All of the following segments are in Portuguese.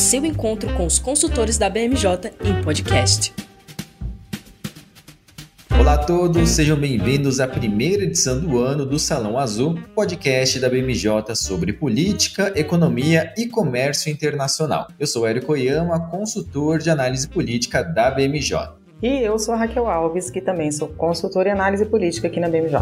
seu encontro com os consultores da BMJ em podcast. Olá a todos, sejam bem-vindos à primeira edição do ano do Salão Azul, podcast da BMJ sobre política, economia e comércio internacional. Eu sou Érico Oyama, consultor de análise política da BMJ. E eu sou a Raquel Alves, que também sou consultora em análise política aqui na BMJ.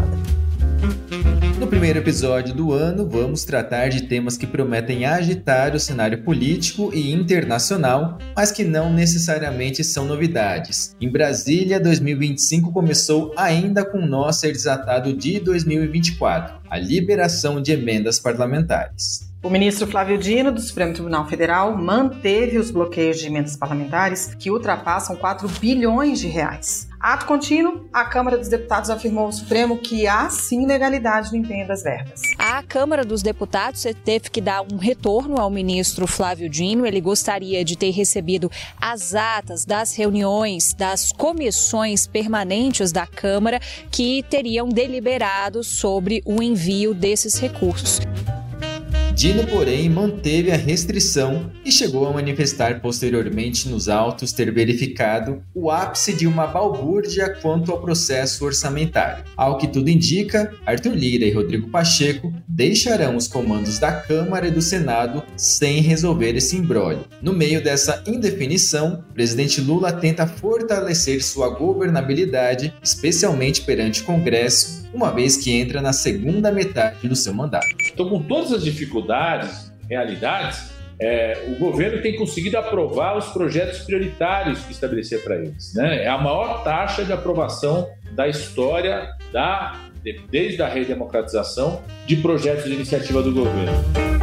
No primeiro episódio do ano, vamos tratar de temas que prometem agitar o cenário político e internacional, mas que não necessariamente são novidades. Em Brasília, 2025 começou ainda com o nó ser desatado de 2024, a liberação de emendas parlamentares. O ministro Flávio Dino, do Supremo Tribunal Federal, manteve os bloqueios de emendas parlamentares que ultrapassam 4 bilhões de reais. Ato contínuo, a Câmara dos Deputados afirmou ao Supremo que há sim legalidade no empenho das verbas. A Câmara dos Deputados teve que dar um retorno ao ministro Flávio Dino. Ele gostaria de ter recebido as atas das reuniões das comissões permanentes da Câmara que teriam deliberado sobre o envio desses recursos. Dino, porém, manteve a restrição e chegou a manifestar posteriormente nos autos ter verificado o ápice de uma balbúrdia quanto ao processo orçamentário. Ao que tudo indica, Arthur Lira e Rodrigo Pacheco deixarão os comandos da Câmara e do Senado sem resolver esse imbróglio. No meio dessa indefinição, o presidente Lula tenta fortalecer sua governabilidade, especialmente perante o Congresso, uma vez que entra na segunda metade do seu mandato. Então, com todas as dificuldades, realidades, o governo tem conseguido aprovar os projetos prioritários que estabelecer para eles, né? É a maior taxa de aprovação da história desde a redemocratização de projetos de iniciativa do governo.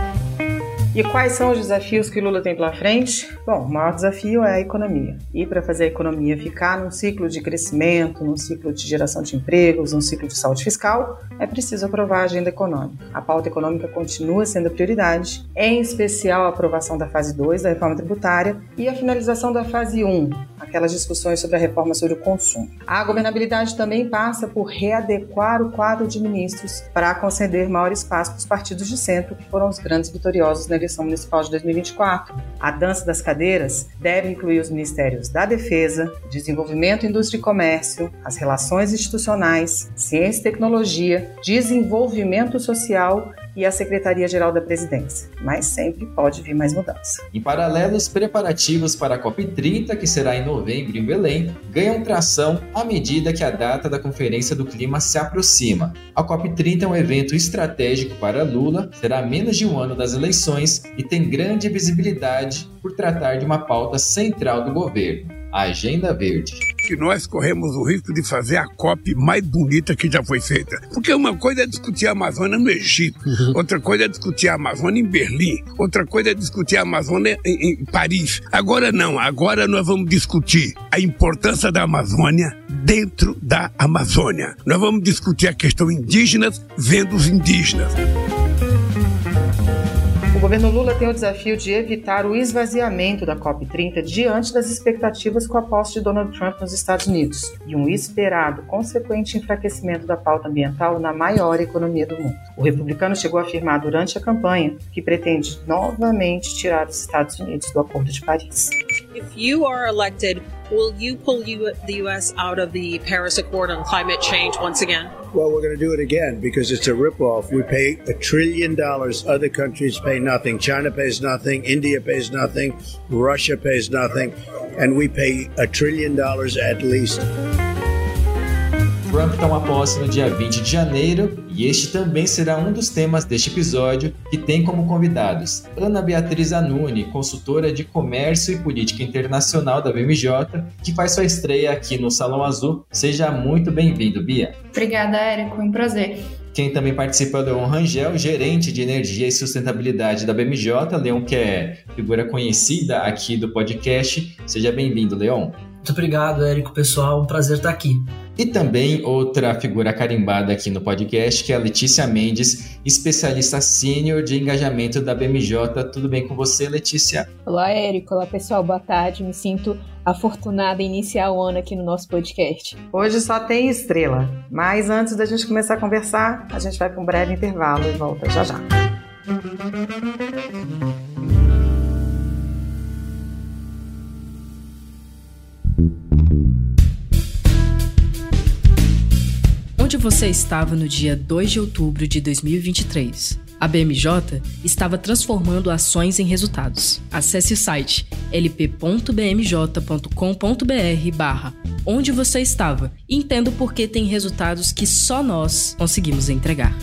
E quais são os desafios que Lula tem pela frente? Bom, o maior desafio é a economia. E para fazer a economia ficar num ciclo de crescimento, num ciclo de geração de empregos, num ciclo de saúde fiscal, é preciso aprovar a agenda econômica. A pauta econômica continua sendo a prioridade, em especial a aprovação da fase 2 da reforma tributária e a finalização da fase 1, aquelas discussões sobre a reforma sobre o consumo. A governabilidade também passa por readequar o quadro de ministros para conceder maior espaço para os partidos de centro, que foram os grandes vitoriosos na eleição municipal de 2024. A dança das cadeiras deve incluir os ministérios da Defesa, Desenvolvimento, Indústria e Comércio, as Relações Institucionais, Ciência e Tecnologia, Desenvolvimento Social e a Secretaria-Geral da Presidência. Mas sempre pode vir mais mudança. Em paralelo, os preparativos para a COP30, que será em novembro em Belém, ganham tração à medida que a data da Conferência do Clima se aproxima. A COP30 é um evento estratégico para Lula, será a menos de um ano das eleições e tem grande visibilidade por tratar de uma pauta central do governo, a Agenda Verde. Que nós corremos o risco de fazer a COP mais bonita que já foi feita. Porque uma coisa é discutir a Amazônia no Egito, outra coisa é discutir a Amazônia em Berlim, outra coisa é discutir a Amazônia em Paris. Agora não, agora nós vamos discutir a importância da Amazônia dentro da Amazônia. Nós vamos discutir a questão indígenas vendo os indígenas. O governo Lula tem o desafio de evitar o esvaziamento da COP30 diante das expectativas com a posse de Donald Trump nos Estados Unidos e um esperado consequente enfraquecimento da pauta ambiental na maior economia do mundo. O republicano chegou a afirmar durante a campanha que pretende novamente tirar os Estados Unidos do Acordo de Paris. If you are elected, will you pull the U.S. out of the Paris Accord on climate change once again? Well, we're going to do it again because it's a ripoff. We pay $1 trillion. Other countries pay nothing. China pays nothing. India pays nothing. Russia pays nothing. And we pay $1 trillion at least. Trump toma posse no dia 20 de janeiro e este também será um dos temas deste episódio, que tem como convidados Ana Beatriz Anuni, consultora de comércio e política internacional da BMJ, que faz sua estreia aqui no Salão Azul. Seja muito bem-vindo, Bia. Obrigada, Érico. É um prazer. Quem também participa é o Leon Rangel, gerente de energia e sustentabilidade da BMJ. Leon, que é figura conhecida aqui do podcast. Seja bem-vindo, Leon. Muito obrigado, Érico, pessoal. Um prazer estar aqui. E também outra figura carimbada aqui no podcast, que é a Letícia Mendes, especialista sênior de engajamento da BMJ. Tudo bem com você, Letícia? Olá, Érico. Olá, pessoal. Boa tarde. Me sinto afortunada em iniciar o ano aqui no nosso podcast. Hoje só tem estrela, mas antes da gente começar a conversar, a gente vai para um breve intervalo e volta já já. você estava no dia 2 de outubro de 2023? A BMJ estava transformando ações em resultados. Acesse o site lp.bmj.com.br/onde você estava e entenda o porquê tem resultados que só nós conseguimos entregar.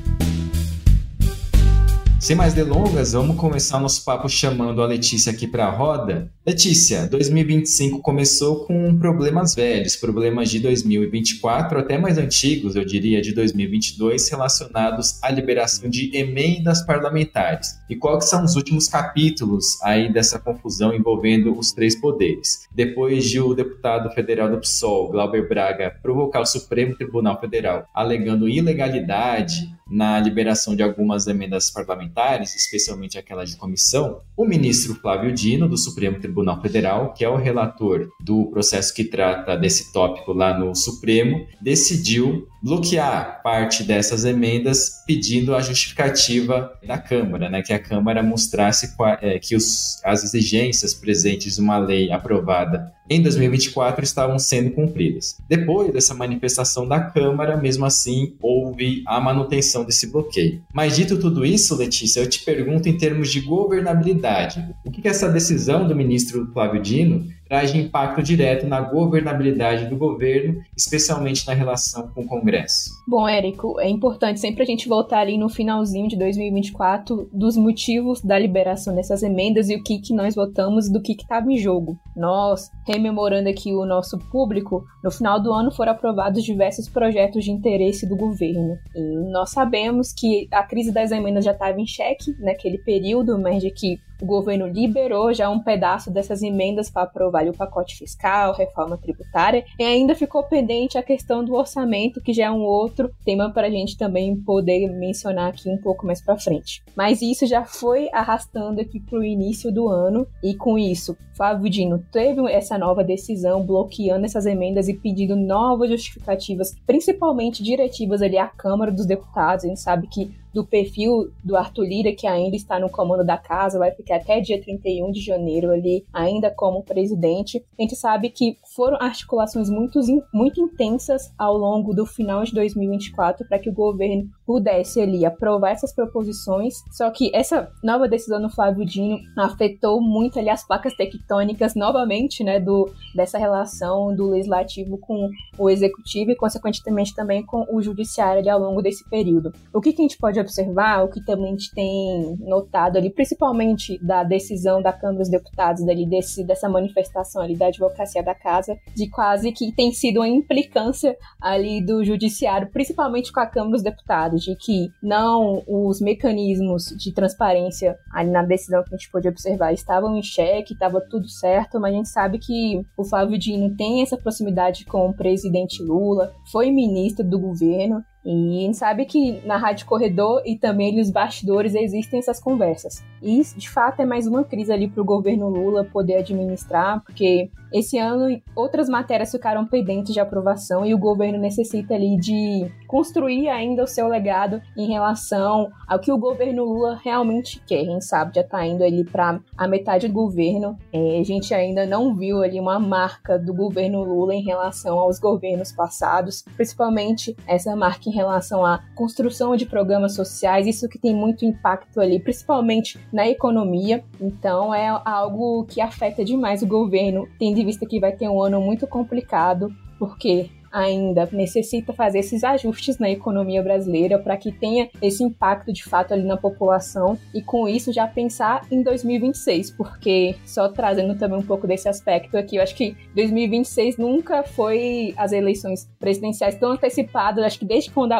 Sem mais delongas, vamos começar nosso papo chamando a Letícia aqui para a roda. Letícia, 2025 começou com problemas velhos, problemas de 2024, até mais antigos, eu diria, de 2022, relacionados à liberação de emendas parlamentares. E quais são os últimos capítulos aí dessa confusão envolvendo os três poderes? Depois de o deputado federal do PSOL, Glauber Braga, provocar o Supremo Tribunal Federal alegando ilegalidade na liberação de algumas emendas parlamentares, especialmente aquelas de comissão, o ministro Flávio Dino, do Supremo Tribunal Federal, que é o relator do processo que trata desse tópico lá no Supremo, decidiu bloquear parte dessas emendas, pedindo a justificativa da Câmara, né, que a Câmara mostrasse que as exigências presentes em uma lei aprovada em 2024 estavam sendo cumpridas. Depois dessa manifestação da Câmara, mesmo assim, houve a manutenção desse bloqueio. Mas dito tudo isso, Letícia, eu te pergunto em termos de governabilidade, o que essa decisão do ministro Flávio Dino traz de impacto direto na governabilidade do governo, especialmente na relação com o Congresso? Bom, Érico, é importante sempre a gente voltar ali no finalzinho de 2024 dos motivos da liberação dessas emendas e o que nós votamos e do que estava em jogo. Nós, rememorando aqui o nosso público, no final do ano foram aprovados diversos projetos de interesse do governo. E nós sabemos que a crise das emendas já estava em xeque naquele período, mas de que o governo liberou já um pedaço dessas emendas para aprovar o pacote fiscal, reforma tributária, e ainda ficou pendente a questão do orçamento, que já é um outro tema para a gente também poder mencionar aqui um pouco mais para frente. Mas isso já foi arrastando aqui para o início do ano, e com isso, Flávio Dino teve essa nova decisão, bloqueando essas emendas e pedindo novas justificativas, principalmente diretivas ali à Câmara dos Deputados. A gente sabe que do perfil do Arthur Lira, que ainda está no comando da casa, vai ficar até dia 31 de janeiro ali, ainda como presidente. A gente sabe que foram articulações muito intensas ao longo do final de 2024 para que o governo pudesse ali aprovar essas proposições, só que essa nova decisão do Flávio Dino afetou muito ali as placas tectônicas novamente, né, dessa relação do legislativo com o executivo e consequentemente também com o judiciário ali ao longo desse período. O que a gente pode observar, o que também a gente tem notado ali, principalmente da decisão da Câmara dos Deputados, ali dessa manifestação ali da advocacia da casa, de quase que tem sido uma implicância ali do judiciário, principalmente com a Câmara dos Deputados, de que não os mecanismos de transparência ali na decisão que a gente pôde observar estavam em xeque, estava tudo certo, mas a gente sabe que o Flávio Dino tem essa proximidade com o presidente Lula, foi ministro do governo, e a gente sabe que na Rádio Corredor e também nos bastidores existem essas conversas. E isso, de fato, é mais uma crise ali para o governo Lula poder administrar, porque esse ano outras matérias ficaram pendentes de aprovação e o governo necessita ali de construir ainda o seu legado em relação ao que o governo Lula realmente quer. A gente sabe, já está indo ali para a metade do governo. A gente ainda não viu ali uma marca do governo Lula em relação aos governos passados, principalmente essa marca em relação à construção de programas sociais, isso que tem muito impacto ali, principalmente na economia. Então é algo que afeta demais o governo, tendo em vista que vai ter um ano muito complicado, porque ainda necessita fazer esses ajustes na economia brasileira para que tenha esse impacto de fato ali na população e com isso já pensar em 2026, porque só trazendo também um pouco desse aspecto aqui, eu acho que 2026 nunca foi as eleições presidenciais tão antecipadas, acho que desde quando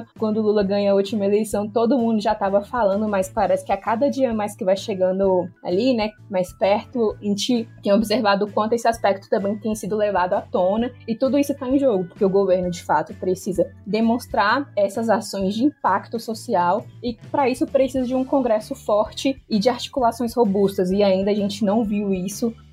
o Lula ganha a última eleição, todo mundo já estava falando, mas parece que a cada dia mais que vai chegando ali, né, mais perto, a gente tem observado o quanto esse aspecto também tem sido levado à tona e tudo isso está em jogo, porque o governo de fato precisa demonstrar essas ações de impacto social e para isso precisa de um Congresso forte e de articulações robustas, e ainda a gente não viu isso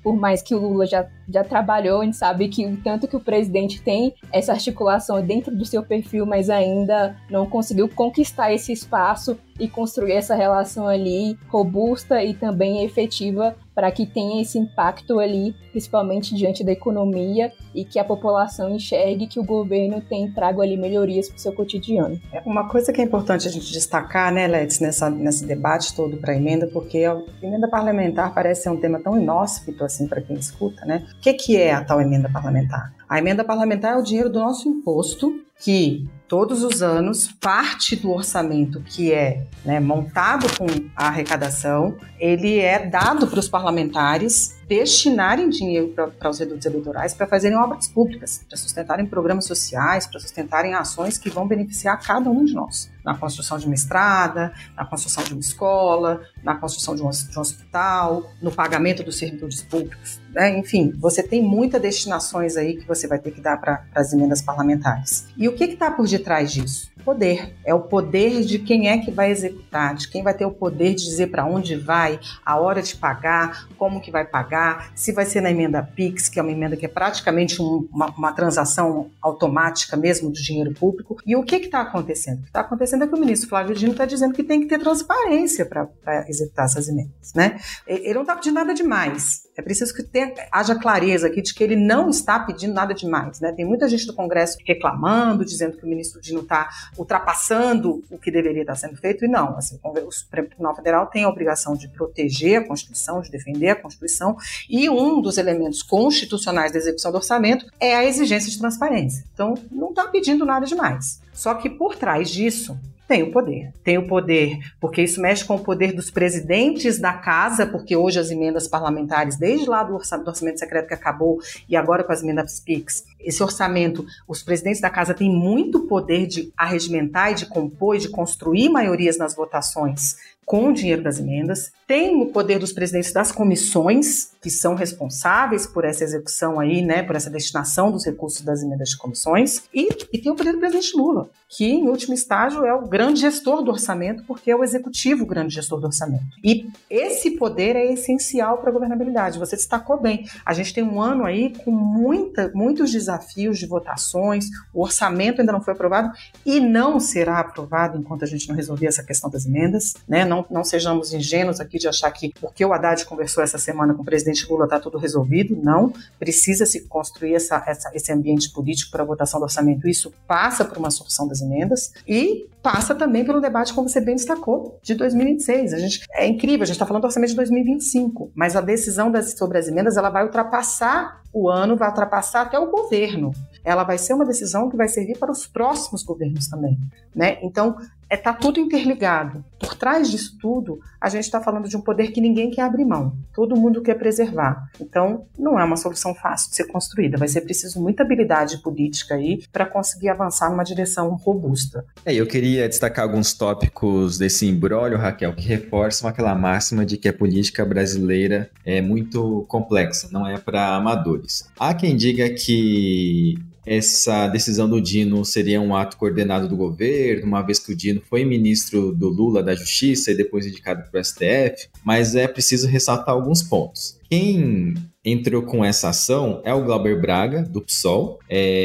por mais que o Lula já trabalhou, a gente sabe que o tanto que o presidente tem essa articulação dentro do seu perfil, mas ainda não conseguiu conquistar esse espaço e construir essa relação ali robusta e também efetiva para que tenha esse impacto ali, principalmente diante da economia, e que a população enxergue que o governo tem trago ali melhorias para o seu cotidiano. Uma coisa que é importante a gente destacar, né, Letícia, nesse debate todo para a emenda, porque a emenda parlamentar parece ser um tema tão inóspito assim para quem escuta, né? O que é a tal emenda parlamentar? A emenda parlamentar é o dinheiro do nosso imposto que todos os anos, parte do orçamento que é, né, montado com a arrecadação, ele é dado para os parlamentares destinarem dinheiro para os redutos eleitorais para fazerem obras públicas, para sustentarem programas sociais, para sustentarem ações que vão beneficiar cada um de nós. Na construção de uma estrada, na construção de uma escola, na construção de um hospital, no pagamento dos servidores públicos, né? Enfim, você tem muitas destinações aí que você vai ter que dar para as emendas parlamentares. E o que está por detrás disso? Poder. É o poder de quem é que vai executar, de quem vai ter o poder de dizer para onde vai, a hora de pagar, como que vai pagar, se vai ser na emenda PIX, que é uma emenda que é praticamente uma transação automática mesmo do dinheiro público. E o que está acontecendo? O que está acontecendo é que o ministro Flávio Dino está dizendo que tem que ter transparência para executar essas emendas, né? Ele não está pedindo nada demais. É preciso que haja clareza aqui de que ele não está pedindo nada demais, né? Tem muita gente do Congresso reclamando, dizendo que o ministro Dino está ultrapassando o que deveria estar sendo feito, e não. Assim, o Supremo Tribunal Federal tem a obrigação de proteger a Constituição, de defender a Constituição, e um dos elementos constitucionais da execução do orçamento é a exigência de transparência. Então, não está pedindo nada demais. Só que por trás disso, tem o poder. Tem o poder porque isso mexe com o poder dos presidentes da casa, porque hoje as emendas parlamentares, desde lá do orçamento secreto que acabou e agora com as emendas PIX, esse orçamento, os presidentes da casa têm muito poder de arregimentar e de compor e de construir maiorias nas votações com o dinheiro das emendas. Tem o poder dos presidentes das comissões, que são responsáveis por essa execução aí, né, por essa destinação dos recursos das emendas de comissões, e tem o poder do presidente Lula, que em último estágio é o grande gestor do orçamento, porque é o executivo o grande gestor do orçamento. E esse poder é essencial para a governabilidade. Você destacou bem. A gente tem um ano aí com muitos desafios de votações, o orçamento ainda não foi aprovado e não será aprovado enquanto a gente não resolver essa questão das emendas, né? Não sejamos ingênuos aqui de achar que porque o Haddad conversou essa semana com o presidente Lula está tudo resolvido. Não, precisa-se construir esse ambiente político para a votação do orçamento. Isso passa por uma solução das emendas e passa também pelo debate, como você bem destacou, de 2026. É incrível, a gente está falando do orçamento de 2025, mas a decisão sobre as emendas ela vai ultrapassar o ano, vai ultrapassar até o governo. Ela vai ser uma decisão que vai servir para os próximos governos também, né? Então, está tudo interligado. Por trás disso tudo, a gente está falando de um poder que ninguém quer abrir mão. Todo mundo quer preservar. Então, não é uma solução fácil de ser construída. Vai ser preciso muita habilidade política aí para conseguir avançar numa direção robusta. Eu queria destacar alguns tópicos desse imbróglio, Raquel, que reforçam aquela máxima de que a política brasileira é muito complexa, não é para amadores. Há quem diga que essa decisão do Dino seria um ato coordenado do governo, uma vez que o Dino foi ministro do Lula da Justiça e depois indicado para o STF, mas é preciso ressaltar alguns pontos. Quem entrou com essa ação é o Glauber Braga, do PSOL,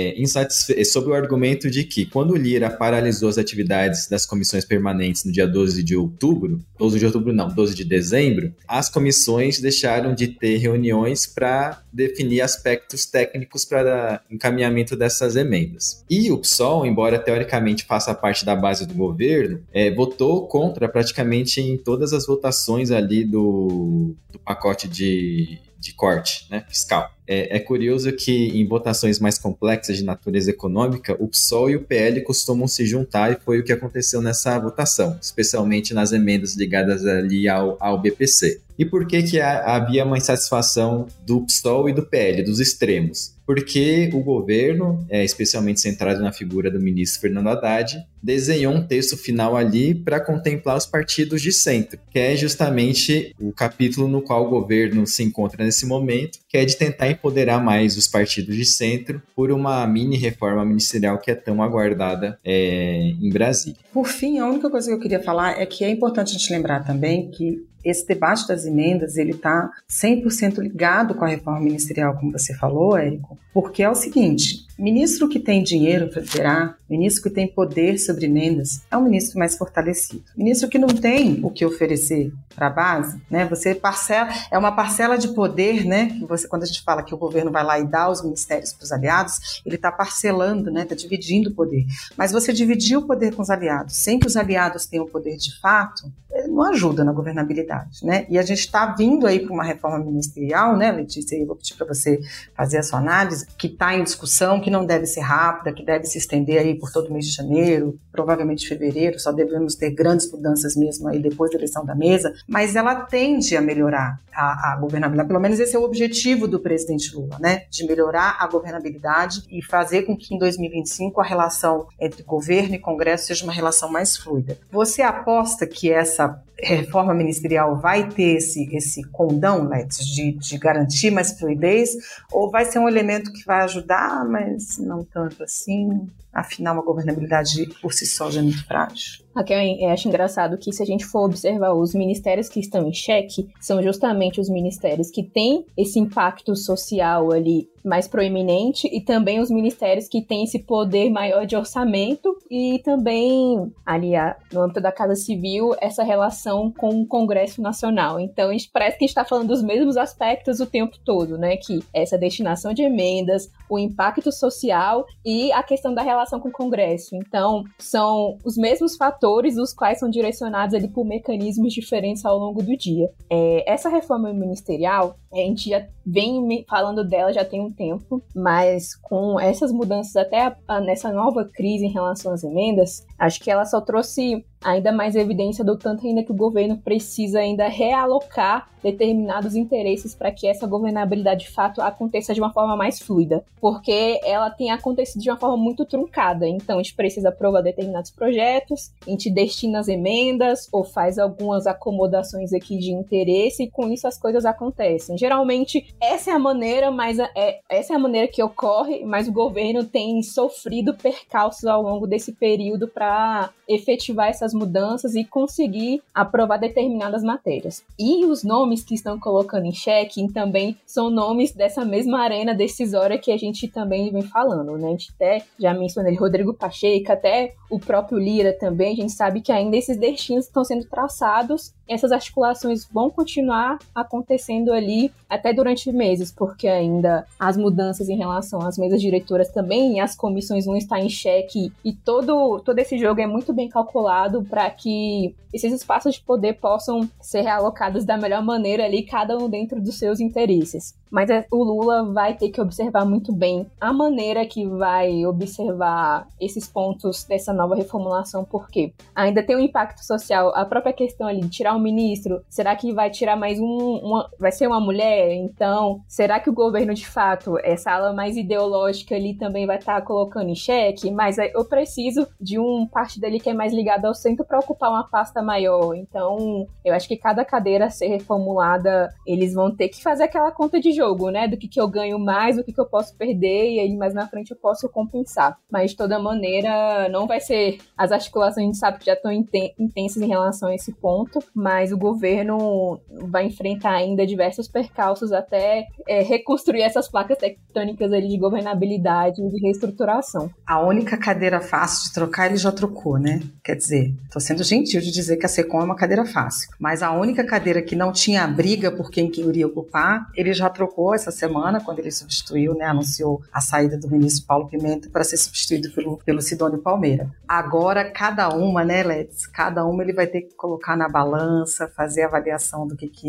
sob o argumento de que quando o Lira paralisou as atividades das comissões permanentes no dia 12 de dezembro, as comissões deixaram de ter reuniões para definir aspectos técnicos para encaminhamento dessas emendas. E o PSOL, embora teoricamente faça parte da base do governo, votou contra praticamente em todas as votações ali do pacote de corte, né, fiscal. É curioso que em votações mais complexas de natureza econômica, o PSOL e o PL costumam se juntar e foi o que aconteceu nessa votação, especialmente nas emendas ligadas ali ao BPC. E por que havia uma insatisfação do PSOL e do PL, dos extremos? Porque o governo, especialmente centrado na figura do ministro Fernando Haddad, desenhou um texto final ali para contemplar os partidos de centro, que é justamente o capítulo no qual o governo se encontra nesse momento, que é de tentar empoderar mais os partidos de centro por uma mini reforma ministerial que é tão aguardada em Brasília. Por fim, a única coisa que eu queria falar é que é importante a gente lembrar também que esse debate das emendas, ele está 100% ligado com a reforma ministerial, como você falou, Érico, porque é o seguinte, ministro que tem dinheiro para liberar, ministro que tem poder sobre emendas, é um ministro mais fortalecido. Ministro que não tem o que oferecer para a base, né? Você parcela, é uma parcela de poder, né? Que você, quando a gente fala que o governo vai lá e dá os ministérios para os aliados, ele está parcelando, né? Está dividindo o poder. Mas você dividir o poder com os aliados, sem que os aliados tenham poder de fato, não ajuda na governabilidade, né? E a gente está vindo aí para uma reforma ministerial, né, Letícia? Eu vou pedir para você fazer a sua análise, que está em discussão, que não deve ser rápida, que deve se estender aí por todo o mês de janeiro, provavelmente fevereiro, só devemos ter grandes mudanças mesmo aí depois da eleição da mesa, mas ela tende a melhorar a governabilidade, pelo menos esse é o objetivo do presidente Lula, né, de melhorar a governabilidade e fazer com que em 2025 a relação entre governo e Congresso seja uma relação mais fluida. Você aposta que essa reforma ministerial vai ter esse condão, Letes, de garantir mais fluidez, ou vai ser um elemento que vai ajudar, mas não tanto assim? Afinal, uma governabilidade por si só já é muito frágil. Eu acho engraçado que, se a gente for observar, os ministérios que estão em xeque são justamente os ministérios que têm esse impacto social ali mais proeminente e também os ministérios que têm esse poder maior de orçamento e também, ali, no âmbito da Casa Civil, essa relação com o Congresso Nacional. Então, parece que a gente está falando dos mesmos aspectos o tempo todo, né? Que essa destinação de emendas, o impacto social e a questão da relação com o Congresso. Então, são os mesmos fatores, os quais são direcionados ali por mecanismos diferentes ao longo do dia. Essa reforma ministerial, a gente já vem falando dela já tem um tempo, mas com essas mudanças, até nessa nova crise em relação às emendas, acho que ela só trouxe ainda mais evidência do tanto ainda que o governo precisa ainda realocar determinados interesses para que essa governabilidade de fato aconteça de uma forma mais fluida, porque ela tem acontecido de uma forma muito truncada. Então a gente precisa aprovar determinados projetos, a gente destina as emendas ou faz algumas acomodações aqui de interesse e com isso as coisas acontecem. Geralmente essa é a maneira, essa é a maneira que ocorre, mas o governo tem sofrido percalços ao longo desse período para efetivar essas mudanças e conseguir aprovar determinadas matérias. E os nomes que estão colocando em xeque também são nomes dessa mesma arena decisória que a gente também vem falando, né? A gente até já mencionei Rodrigo Pacheco, até o próprio Lira também. A gente sabe que ainda esses destinos estão sendo traçados, essas articulações vão continuar acontecendo ali até durante meses, porque ainda as mudanças em relação às mesas diretoras também e as comissões vão estar em xeque e todo esse jogo é muito bem calculado para que esses espaços de poder possam ser realocados da melhor maneira ali, cada um dentro dos seus interesses. Mas o Lula vai ter que observar muito bem a maneira que vai observar esses pontos dessa nova reformulação, porque ainda tem um impacto social, a própria questão ali de tirar um ministro, será que vai tirar mais vai ser uma mulher? Então, será que o governo de fato, essa ala mais ideológica ali também vai estar colocando em xeque? Mas eu preciso de um partido ali que é mais ligado ao centro para ocupar uma pasta maior. Então, eu acho que cada cadeira a ser reformulada, eles vão ter que fazer aquela conta de jogo, né? Do que eu ganho mais, do que eu posso perder, e aí mais na frente eu posso compensar. Mas de toda maneira, não vai ser... As articulações a gente sabe que já estão intensas em relação a esse ponto, mas o governo vai enfrentar ainda diversos percalços até reconstruir essas placas tectônicas ali de governabilidade e de reestruturação. A única cadeira fácil de trocar, ele já trocou, né? Quer dizer, tô sendo gentil de dizer que a SECOM é uma cadeira fácil, mas a única cadeira que não tinha briga por quem queria ocupar, ele já trocou essa semana, quando ele substituiu, né, anunciou a saída do ministro Paulo Pimenta para ser substituído pelo Sidônio Palmeira. Agora, cada uma, né, Letes, cada uma ele vai ter que colocar na balança, fazer a avaliação do que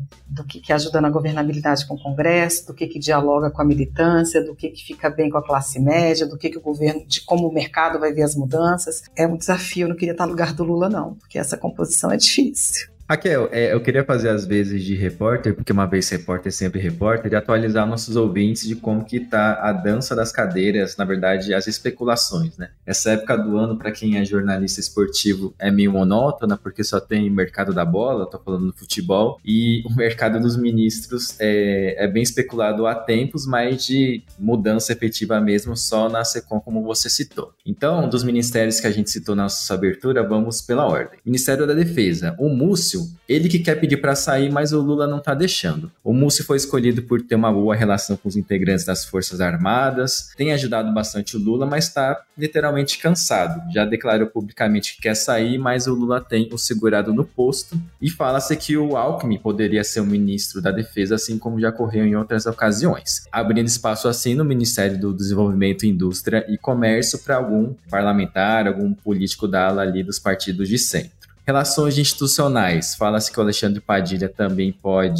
ajuda na governabilidade com o Congresso, do que dialoga com a militância, do que fica bem com a classe média, do que o governo, de como o mercado vai ver as mudanças. É um desafio, eu não queria estar no lugar do Lula, não, porque essa composição é difícil. Raquel, eu queria fazer às vezes de repórter, porque uma vez repórter, sempre repórter, e atualizar nossos ouvintes de como que tá a dança das cadeiras, na verdade, as especulações, né? Essa época do ano, para quem é jornalista esportivo, é meio monótona, porque só tem mercado da bola, tô falando do futebol, e o mercado dos ministros é bem especulado há tempos, mas de mudança efetiva mesmo só na SECOM, como você citou. Então, dos ministérios que a gente citou na nossa abertura, vamos pela ordem. Ministério da Defesa, o Múcio, Múcio, ele que quer pedir para sair, mas o Lula não está deixando. O Múcio foi escolhido por ter uma boa relação com os integrantes das Forças Armadas, tem ajudado bastante o Lula, mas está literalmente cansado. Já declarou publicamente que quer sair, mas o Lula tem o segurado no posto, e fala-se que o Alckmin poderia ser o ministro da Defesa, assim como já ocorreu em outras ocasiões, abrindo espaço assim no Ministério do Desenvolvimento, Indústria e Comércio para algum parlamentar, algum político da ala ali dos partidos de centro. Relações institucionais, fala-se que o Alexandre Padilha também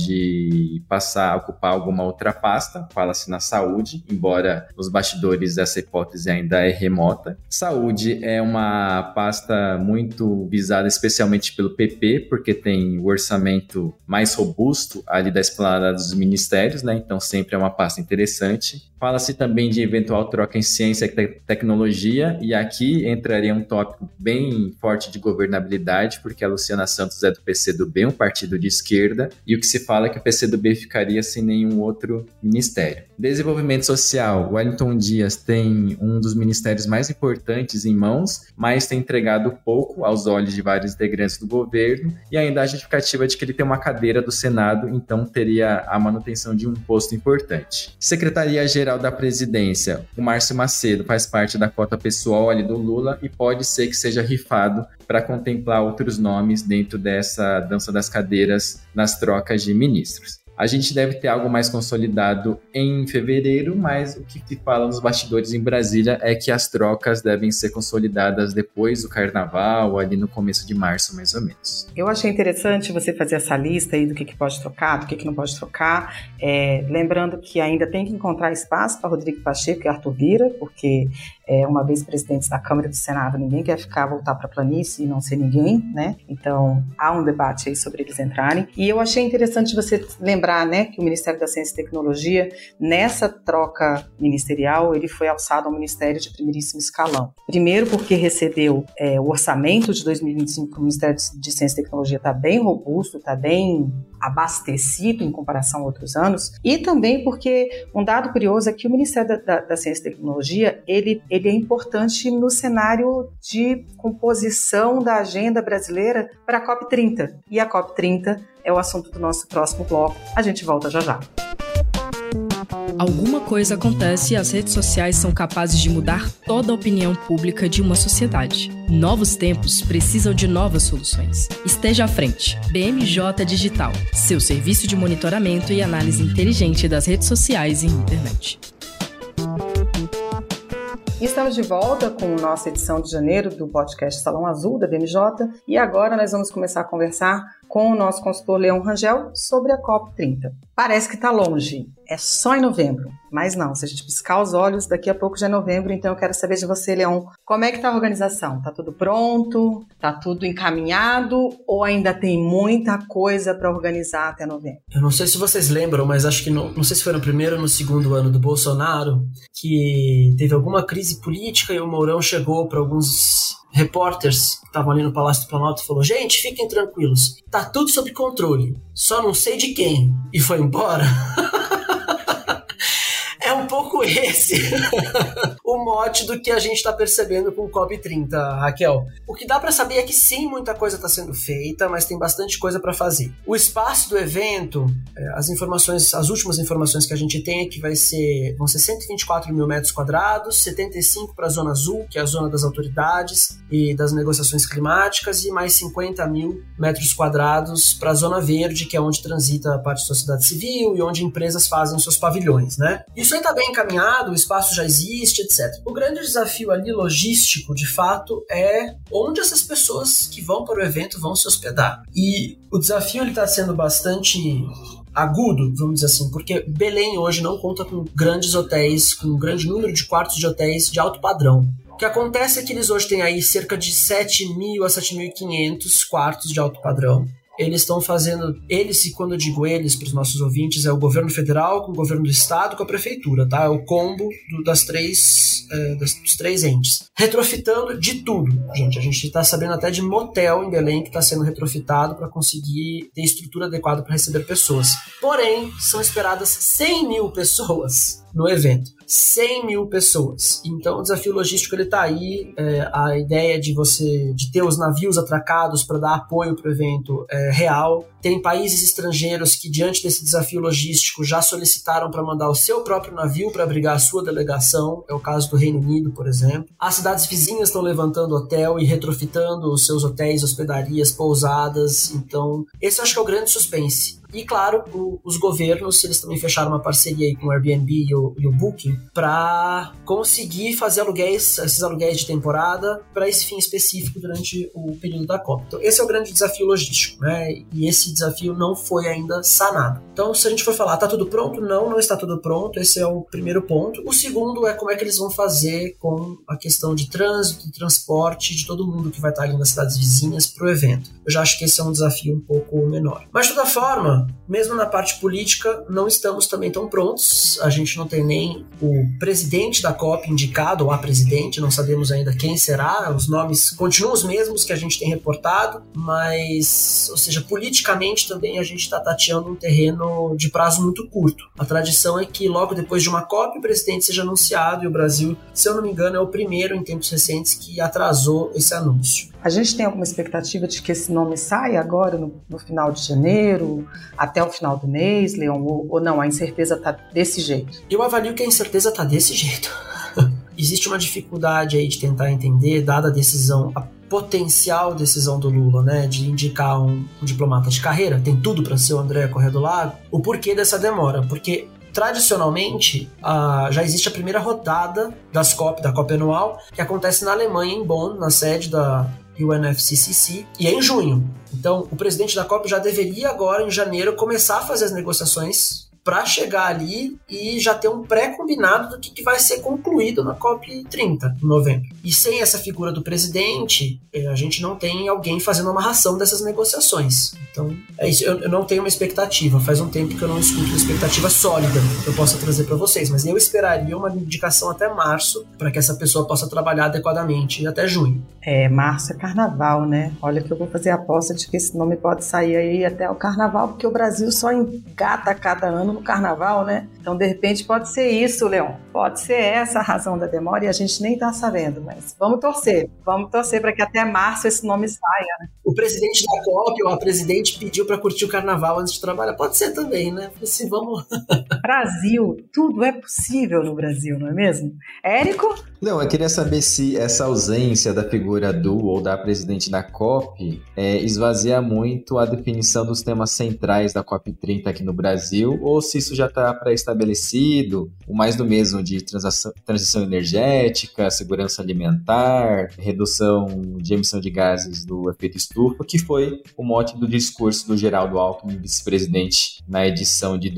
pode passar a ocupar alguma outra pasta, fala-se na saúde, embora nos bastidores essa hipótese ainda é remota. Saúde é uma pasta muito visada especialmente pelo PP, porque tem o orçamento mais robusto ali da esplanada dos ministérios, né? Então sempre é uma pasta interessante. Fala-se também de eventual troca em ciência e tecnologia, e aqui entraria um tópico bem forte de governabilidade, porque a Luciana Santos é do PCdoB, um partido de esquerda, e o que se fala é que o PCdoB ficaria sem nenhum outro ministério. Desenvolvimento social, Wellington Dias tem um dos ministérios mais importantes em mãos, mas tem entregado pouco aos olhos de vários integrantes do governo, e ainda a justificativa de que ele tem uma cadeira do Senado, então teria a manutenção de um posto importante. Secretaria-Geral da Presidência, o Márcio Macedo faz parte da cota pessoal ali do Lula e pode ser que seja rifado para contemplar outros nomes dentro dessa dança das cadeiras nas trocas de ministros. A gente deve ter algo mais consolidado em fevereiro, mas o que se fala nos bastidores em Brasília é que as trocas devem ser consolidadas depois do Carnaval, ali no começo de março, mais ou menos. Eu achei interessante você fazer essa lista aí do que pode trocar, do que não pode trocar, lembrando que ainda tem que encontrar espaço para Rodrigo Pacheco e Arthur Lira, porque uma vez presidentes da Câmara e do Senado, ninguém quer voltar para a planície e não ser ninguém, né? Então, há um debate aí sobre eles entrarem. E eu achei interessante você lembrar, né, que o Ministério da Ciência e Tecnologia, nessa troca ministerial, ele foi alçado ao Ministério de primeiríssimo escalão. Primeiro porque recebeu o orçamento de 2025, o Ministério de Ciência e Tecnologia está bem robusto, está bem abastecido em comparação a outros anos, e também porque um dado curioso é que o Ministério da Ciência e Tecnologia, ele é importante no cenário de composição da agenda brasileira para a COP30. E a COP30 é o assunto do nosso próximo bloco. A gente volta já já. Alguma coisa acontece e as redes sociais são capazes de mudar toda a opinião pública de uma sociedade. Novos tempos precisam de novas soluções. Esteja à frente. BMJ Digital, seu serviço de monitoramento e análise inteligente das redes sociais e internet. Estamos de volta com nossa edição de janeiro do podcast Salão Azul da BMJ, e agora nós vamos começar a conversar com o nosso consultor Leon Rangel sobre a COP30. Parece que está longe, é só em novembro, mas não, se a gente piscar os olhos, daqui a pouco já é novembro, então eu quero saber de você, Leon, como é que está a organização? Está tudo pronto? Está tudo encaminhado? Ou ainda tem muita coisa para organizar até novembro? Eu não sei se vocês lembram, mas acho que não sei se foi no primeiro ou no segundo ano do Bolsonaro, que teve alguma crise política e o Mourão chegou para alguns repórteres que estavam ali no Palácio do Planalto e falou: gente, fiquem tranquilos, tá tudo sob controle, só não sei de quem, e foi embora. É um pouco esse o mote do que a gente está percebendo com o COP30, Raquel. O que dá para saber é que sim, muita coisa está sendo feita, mas tem bastante coisa para fazer. O espaço do evento, as últimas informações que a gente tem é que vão ser 124 mil metros quadrados, 75 para a Zona Azul, que é a zona das autoridades e das negociações climáticas, e mais 50 mil metros quadrados para a Zona Verde, que é onde transita a parte da sociedade civil e onde empresas fazem os seus pavilhões, né? Isso aí está bem encaminhado, o espaço já existe, etc. O grande desafio ali logístico, de fato, é onde essas pessoas que vão para o evento vão se hospedar. E o desafio está sendo bastante agudo, vamos dizer assim, porque Belém hoje não conta com grandes hotéis, com um grande número de quartos de hotéis de alto padrão. O que acontece é que eles hoje têm aí cerca de 7.000 a 7.500 quartos de alto padrão. Eles estão fazendo, e quando eu digo eles para os nossos ouvintes, é o governo federal com o governo do estado com a prefeitura, tá? É o combo dos três entes. Retrofitando de tudo, gente. A gente está sabendo até de motel em Belém que está sendo retrofitado para conseguir ter estrutura adequada para receber pessoas. Porém, são esperadas 100 mil pessoas no evento. 100 mil pessoas. Então o desafio logístico ele tá aí, a ideia de ter os navios atracados para dar apoio para o evento é real. Tem países estrangeiros que, diante desse desafio logístico, já solicitaram para mandar o seu próprio navio para abrigar a sua delegação. É o caso do Reino Unido, por exemplo. As cidades vizinhas estão levantando hotel e retrofitando os seus hotéis, hospedarias, pousadas. Então, esse eu acho que é o grande suspense. E, claro, os governos, eles também fecharam uma parceria aí com o Airbnb e o Booking para conseguir fazer esses aluguéis de temporada para esse fim específico durante o período da COP. Então, esse é o grande desafio logístico, né? E esse desafio não foi ainda sanado. Então, se a gente for falar, tá tudo pronto? Não está tudo pronto. Esse é o primeiro ponto. O segundo é como é que eles vão fazer com a questão de trânsito, de transporte de todo mundo que vai estar ali nas cidades vizinhas para o evento. Eu já acho que esse é um desafio um pouco menor. Mas, de toda forma, mesmo na parte política, não estamos também tão prontos. A gente não tem nem o presidente da COP indicado, ou a presidente, não sabemos ainda quem será. Os nomes continuam os mesmos que a gente tem reportado, mas, ou seja, politicamente também a gente está tateando um terreno de prazo muito curto. A tradição é que logo depois de uma COP o presidente seja anunciado, e o Brasil, se eu não me engano, é o primeiro em tempos recentes que atrasou esse anúncio. A gente tem alguma expectativa de que esse nome saia agora, no final de janeiro, até o final do mês, Leon, ou não? A incerteza está desse jeito? Eu avalio que a incerteza está desse jeito. Existe uma dificuldade aí de tentar entender, dada a decisão, a potencial decisão do Lula, né, de indicar um diplomata de carreira, tem tudo para ser o André Corrêa do Lago, o porquê dessa demora, porque tradicionalmente já existe a primeira rodada da COP anual, que acontece na Alemanha, em Bonn, na sede da UNFCCC, e é em junho. Então, o presidente da COP já deveria agora, em janeiro, começar a fazer as negociações para chegar ali e já ter um pré-combinado do que vai ser concluído na COP30, em novembro. E sem essa figura do presidente, a gente não tem alguém fazendo a amarração dessas negociações. Então, é isso. Eu não tenho uma expectativa. Faz um tempo que eu não escuto uma expectativa sólida que eu possa trazer para vocês, mas eu esperaria uma indicação até março para que essa pessoa possa trabalhar adequadamente até junho. Março é carnaval, né? Olha que eu vou fazer a aposta de que esse nome pode sair aí até o carnaval, porque o Brasil só engata cada ano no carnaval, né? Então, de repente, pode ser isso, Leon. Pode ser essa a razão da demora e a gente nem tá sabendo, mas vamos torcer para que até março esse nome saia, né? O presidente da COP ou a presidente pediu para curtir o carnaval antes de trabalhar. Pode ser também, né? Assim, vamos... Brasil, tudo é possível no Brasil, não é mesmo? Érico? Não, eu queria saber se essa ausência da figura do ou da presidente da COP esvazia muito a definição dos temas centrais da COP30 aqui no Brasil, ou se isso já está pré-estabelecido, o mais do mesmo de transição energética, segurança alimentar, redução de emissão de gases do efeito estufa, que foi o mote do discurso do Geraldo Alckmin, vice-presidente, na edição de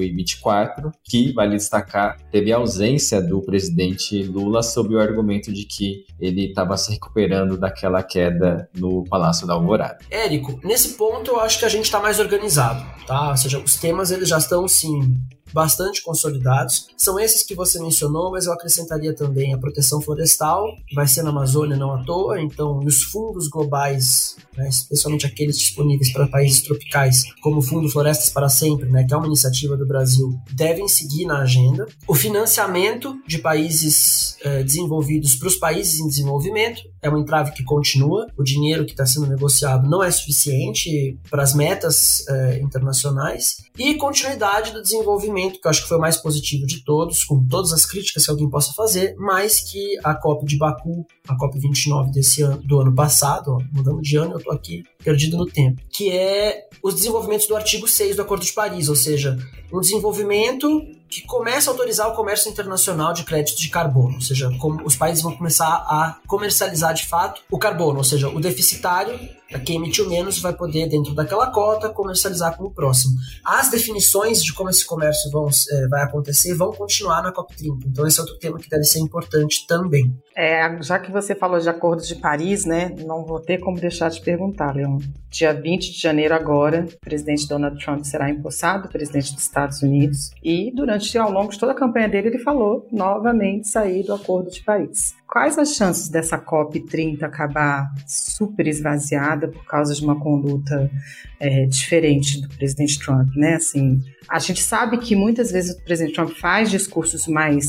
2024, que, vale destacar, teve a ausência do presidente Lula sob o argumento de que ele estava se recuperando daquela queda no Palácio da Alvorada. Érico, nesse ponto eu acho que a gente está mais organizado, tá? Ou seja, os temas eles já estão, sim, bastante consolidados. São esses que você mencionou, mas eu acrescentaria também a proteção florestal, que vai ser na Amazônia não à toa, então os fundos globais, né, especialmente aqueles disponíveis para países tropicais, como o Fundo Florestas para Sempre, né, que é uma iniciativa do Brasil, devem seguir na agenda. O financiamento de países desenvolvidos para os países em desenvolvimento é um entrave que continua. O dinheiro que está sendo negociado não é suficiente para as metas internacionais. E continuidade do desenvolvimento, que eu acho que foi o mais positivo de todos, com todas as críticas que alguém possa fazer, mas que a COP de Baku, a COP29 do ano passado, mudando de ano, eu estou aqui perdido no tempo, que é os desenvolvimentos do artigo 6 do Acordo de Paris, ou seja, um desenvolvimento que começa a autorizar o comércio internacional de créditos de carbono, ou seja, como os países vão começar a comercializar de fato o carbono, ou seja, o deficitário, quem emitiu menos, vai poder, dentro daquela cota, comercializar com o próximo. As definições de como esse comércio vai acontecer vão continuar na COP30, então esse é outro tema que deve ser importante também. Já que você falou de Acordo de Paris, né, não vou ter como deixar de perguntar, Leon. Dia 20 de janeiro agora, o presidente Donald Trump será empossado, presidente dos Estados Unidos, e ao longo de toda a campanha dele, ele falou novamente sair do Acordo de Paris. quais as chances dessa COP30 acabar super esvaziada por causa de uma conduta diferente do presidente Trump, né? Assim, a gente sabe que muitas vezes o presidente Trump faz discursos mais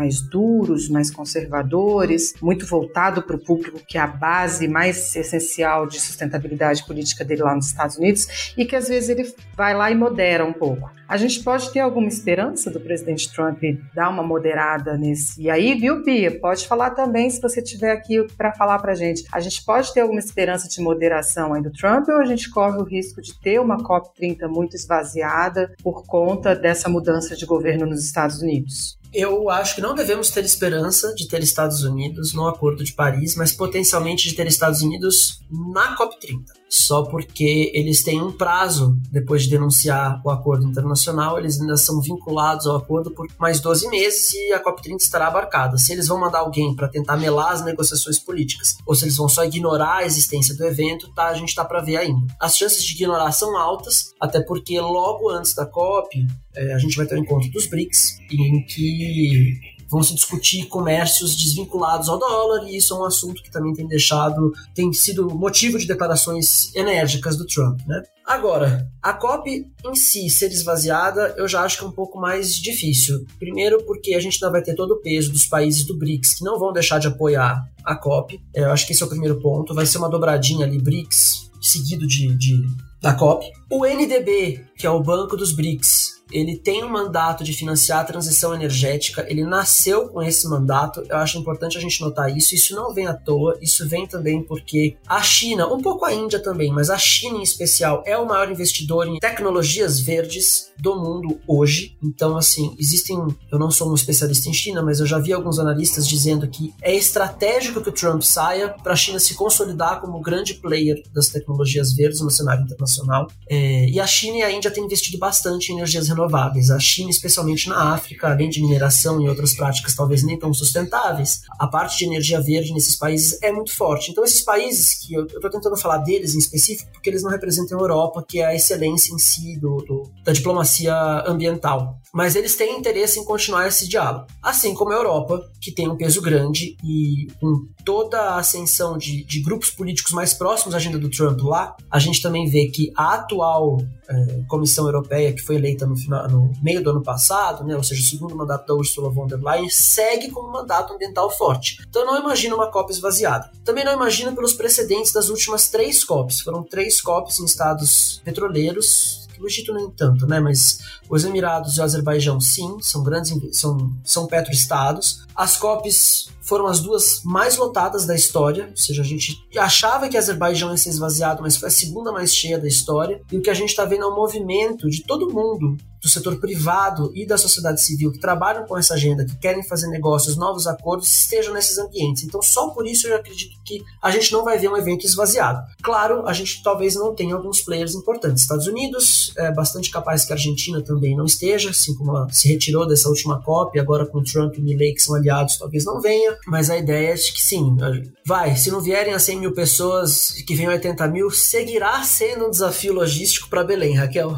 duros, mais conservadores, muito voltado para o público, que é a base mais essencial de sustentabilidade política dele lá nos Estados Unidos, e que às vezes ele vai lá e modera um pouco. A gente pode ter alguma esperança do presidente Trump dar uma moderada nesse... E aí, viu, Bia? Pode falar também, se você estiver aqui para falar para a gente pode ter alguma esperança de moderação aí do Trump, ou a gente corre o risco de ter uma COP30 muito esvaziada por conta dessa mudança de governo nos Estados Unidos? Eu acho que não devemos ter esperança de ter Estados Unidos no Acordo de Paris, mas potencialmente de ter Estados Unidos na COP30. Só porque eles têm um prazo, depois de denunciar o acordo internacional, eles ainda são vinculados ao acordo por mais 12 meses e a COP30 estará abarcada. Se eles vão mandar alguém para tentar melar as negociações políticas, ou se eles vão só ignorar a existência do evento, a gente está para ver ainda. As chances de ignorar são altas, até porque logo antes da COP, a gente vai ter o encontro dos BRICS, em que vão se discutir comércios desvinculados ao dólar, e isso é um assunto que também tem sido motivo de declarações enérgicas do Trump, né? Agora, a COP em si ser esvaziada, eu já acho que é um pouco mais difícil. Primeiro porque a gente ainda vai ter todo o peso dos países do BRICS que não vão deixar de apoiar a COP. Eu acho que esse é o primeiro ponto. Vai ser uma dobradinha ali, BRICS, seguido da COP. O NDB, que é o Banco dos BRICS, ele tem um mandato de financiar a transição energética, ele nasceu com esse mandato, eu acho importante a gente notar isso não vem à toa, isso vem também porque a China, um pouco a Índia também, mas a China em especial é o maior investidor em tecnologias verdes do mundo hoje. Então, assim, eu não sou um especialista em China, mas eu já vi alguns analistas dizendo que é estratégico que o Trump saia para a China se consolidar como grande player das tecnologias verdes no cenário internacional. E a China e a Índia têm investido bastante em energias renováveis. A China, especialmente na África, além de mineração e outras práticas talvez nem tão sustentáveis, a parte de energia verde nesses países é muito forte. Então, esses países, que eu estou tentando falar deles em específico, porque eles não representam a Europa, que é a excelência em si da diplomacia ambiental. Mas eles têm interesse em continuar esse diálogo. Assim como a Europa, que tem um peso grande, e com toda a ascensão de grupos políticos mais próximos à agenda do Trump lá, a gente também vê que a atual Comissão Europeia, que foi eleita no meio do ano passado, né, ou seja, o segundo mandato da Ursula von der Leyen, segue com um mandato ambiental forte. Então eu não imagino uma COP esvaziada. Também não imagino pelos precedentes das últimas 3 COPs. Foram 3 COPs em estados petroleiros, o Egito nem tanto, né? Mas os Emirados e o Azerbaijão, sim, são grandes, são petroestados. As COPs foram as 2 mais lotadas da história, ou seja, a gente achava que o Azerbaijão ia ser esvaziado, mas foi a segunda mais cheia da história. E o que a gente está vendo é um movimento de todo mundo, do setor privado e da sociedade civil, que trabalham com essa agenda, que querem fazer negócios, novos acordos, estejam nesses ambientes. Então, só por isso eu acredito que a gente não vai ver um evento esvaziado. Claro, a gente talvez não tenha alguns players importantes. Estados Unidos, é bastante capaz que a Argentina também não esteja, assim como ela se retirou dessa última COP, agora com Trump e Milley, que são aliados, talvez não venha. Mas a ideia é de que sim, se não vierem a 100 mil pessoas, que venham a 80 mil, seguirá sendo um desafio logístico para Belém, Raquel.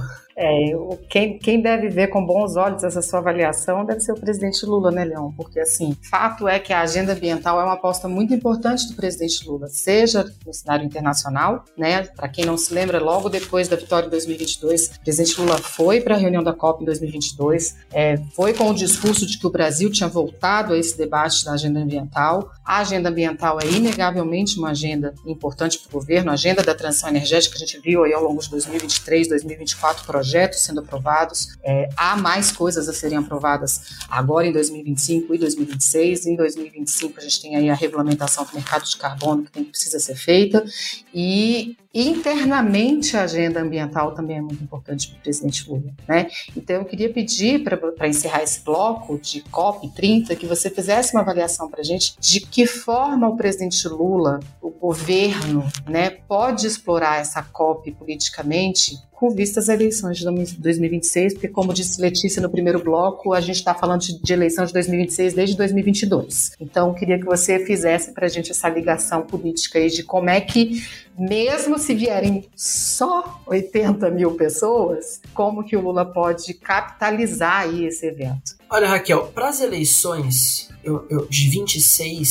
Quem deve ver com bons olhos essa sua avaliação deve ser o presidente Lula, né, Leão? Porque, assim, fato é que a agenda ambiental é uma aposta muito importante do presidente Lula, seja no cenário internacional, né? Para quem não se lembra, logo depois da vitória em 2022, o presidente Lula foi para a reunião da COP em 2022, foi com o discurso de que o Brasil tinha voltado a esse debate da agenda ambiental. A agenda ambiental é inegavelmente uma agenda importante para o governo, a agenda da transição energética, a gente viu aí ao longo de 2023, 2024, projetos sendo aprovados, há mais coisas a serem aprovadas agora em 2025 e 2026. Em 2025 a gente tem aí a regulamentação do mercado de carbono que precisa ser feita, e internamente a agenda ambiental também é muito importante para o presidente Lula, né? Então eu queria pedir para encerrar esse bloco de COP30 que você fizesse uma avaliação para a gente de que forma o presidente Lula, o governo, né, pode explorar essa COP politicamente com vistas às eleições de 2026, porque, como disse Letícia no primeiro bloco, a gente está falando de eleição de 2026 desde 2022. Então, eu queria que você fizesse para a gente essa ligação política aí de como é que, mesmo se vierem só 80 mil pessoas, como que o Lula pode capitalizar aí esse evento? Olha, Raquel, para as eleições de 26,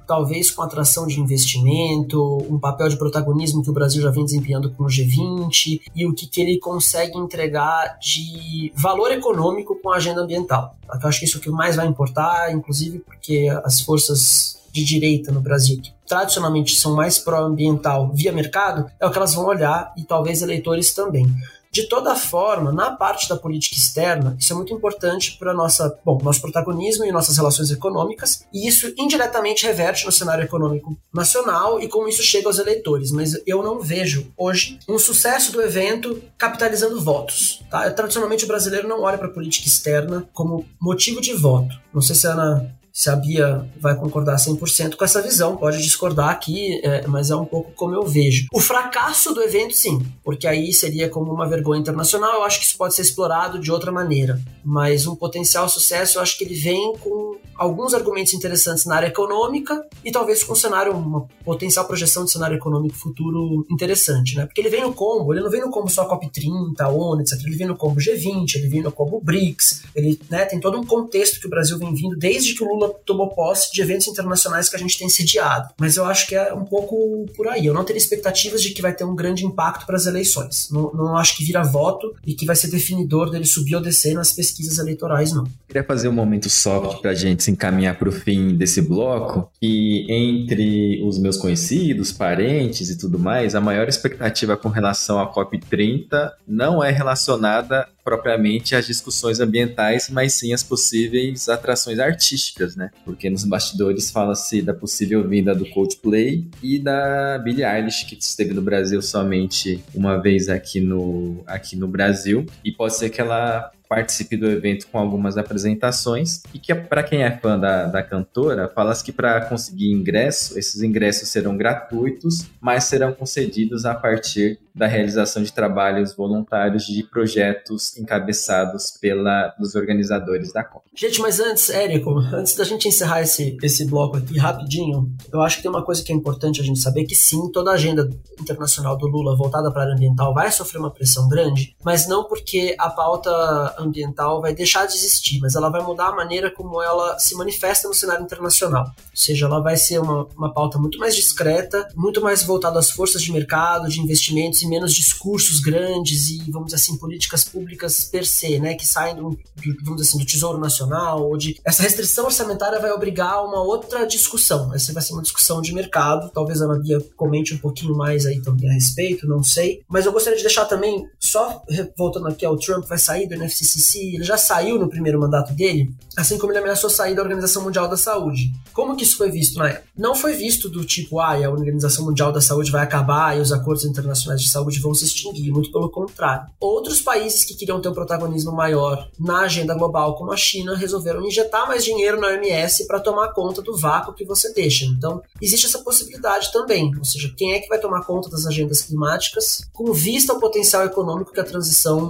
talvez com atração de investimento, um papel de protagonismo que o Brasil já vem desempenhando com o G20 e o que ele consegue entregar de valor econômico com a agenda ambiental. Eu acho que isso é o que mais vai importar, inclusive porque as forças de direita no Brasil, que tradicionalmente são mais pró-ambiental via mercado, é o que elas vão olhar e talvez eleitores também. De toda forma, na parte da política externa, isso é muito importante para nosso protagonismo e nossas relações econômicas, e isso indiretamente reverte no cenário econômico nacional e como isso chega aos eleitores. Mas eu não vejo hoje um sucesso do evento capitalizando votos. Tá? Tradicionalmente o brasileiro não olha para a política externa como motivo de voto. Não sei se a Bia vai concordar 100% com essa visão, pode discordar aqui, mas é um pouco como eu vejo. O fracasso do evento, sim, porque aí seria como uma vergonha internacional, eu acho que isso pode ser explorado de outra maneira, mas um potencial sucesso, eu acho que ele vem com alguns argumentos interessantes na área econômica e talvez com uma potencial projeção de cenário econômico futuro interessante, né? Porque ele não vem no combo só COP30, ONU, etc. Ele vem no combo G20, ele vem no combo BRICS, ele, né, tem todo um contexto que o Brasil vem vindo desde que o Lula tomou posse de eventos internacionais que a gente tem sediado. Mas eu acho que é um pouco por aí. Eu não teria expectativas de que vai ter um grande impacto para as eleições. Não acho que vira voto e que vai ser definidor dele subir ou descer nas pesquisas eleitorais, não. Queria fazer um momento soft para a gente se encaminhar para o fim desse bloco, e entre os meus conhecidos, parentes e tudo mais, a maior expectativa com relação à COP30 não é relacionada propriamente às discussões ambientais, mas sim às possíveis atrações artísticas, né? Porque nos bastidores fala-se da possível vinda do Coldplay e da Billie Eilish, que esteve no Brasil somente uma vez aqui no Brasil, e pode ser que ela participe do evento com algumas apresentações, e que para quem é fã da cantora, fala-se que para conseguir ingresso, esses ingressos serão gratuitos, mas serão concedidos a partir da realização de trabalhos voluntários de projetos encabeçados pelos organizadores da COP. Gente, mas Érico, antes da gente encerrar esse bloco aqui rapidinho, eu acho que tem uma coisa que é importante a gente saber, que sim, toda a agenda internacional do Lula voltada para a área ambiental vai sofrer uma pressão grande, mas não porque a pauta ambiental vai deixar de existir, mas ela vai mudar a maneira como ela se manifesta no cenário internacional. Ou seja, ela vai ser uma pauta muito mais discreta, muito mais voltada às forças de mercado, de investimentos, e menos discursos grandes e, vamos dizer assim, políticas públicas per se, né, que saem vamos dizer assim, do Tesouro Nacional, ou essa restrição orçamentária vai obrigar a uma outra discussão. Essa vai ser uma discussão de mercado, talvez a Ana Bia comente um pouquinho mais aí também a respeito, não sei, mas eu gostaria de deixar também, só voltando aqui ao Trump, vai sair do NFCCC, ele já saiu no primeiro mandato dele, assim como ele ameaçou sair da Organização Mundial da Saúde. Como que isso foi visto na época? Não foi visto do tipo, a Organização Mundial da Saúde vai acabar e os acordos internacionais de saúde vão se extinguir, muito pelo contrário. Outros países que queriam ter um protagonismo maior na agenda global, como a China, resolveram injetar mais dinheiro na OMS para tomar conta do vácuo que você deixa. Então, existe essa possibilidade também, ou seja, quem é que vai tomar conta das agendas climáticas com vista ao potencial econômico que a transição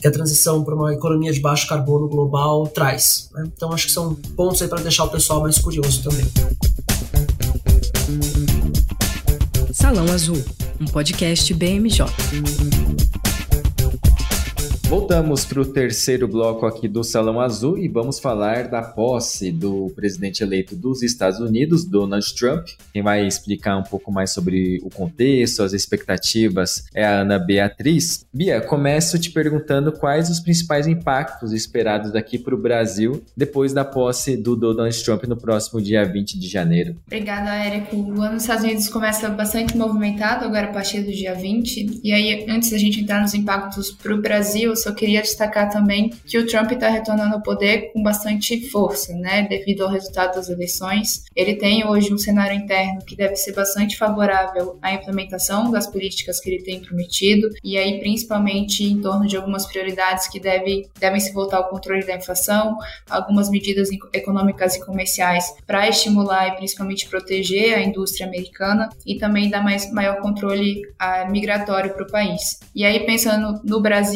para uma economia de baixo carbono global traz, né? Então acho que são pontos aí para deixar o pessoal mais curioso também. Salão Azul, um podcast BMJ. Voltamos para o terceiro bloco aqui do Salão Azul e vamos falar da posse do presidente eleito dos Estados Unidos, Donald Trump. Quem vai explicar um pouco mais sobre o contexto, as expectativas, é a Ana Beatriz. Bia, começo te perguntando quais os principais impactos esperados daqui para o Brasil depois da posse do Donald Trump no próximo dia 20 de janeiro. Obrigada, Érico. O ano nos Estados Unidos começa bastante movimentado agora a partir do dia 20. E aí, antes da gente entrar nos impactos para o Brasil, eu só queria destacar também que o Trump está retornando ao poder com bastante força, né, devido ao resultado das eleições. Ele tem hoje um cenário interno que deve ser bastante favorável à implementação das políticas que ele tem prometido, e aí principalmente em torno de algumas prioridades que devem se voltar ao controle da inflação, algumas medidas econômicas e comerciais para estimular e principalmente proteger a indústria americana e também dar maior controle migratório para o país. E aí, pensando no Brasil, política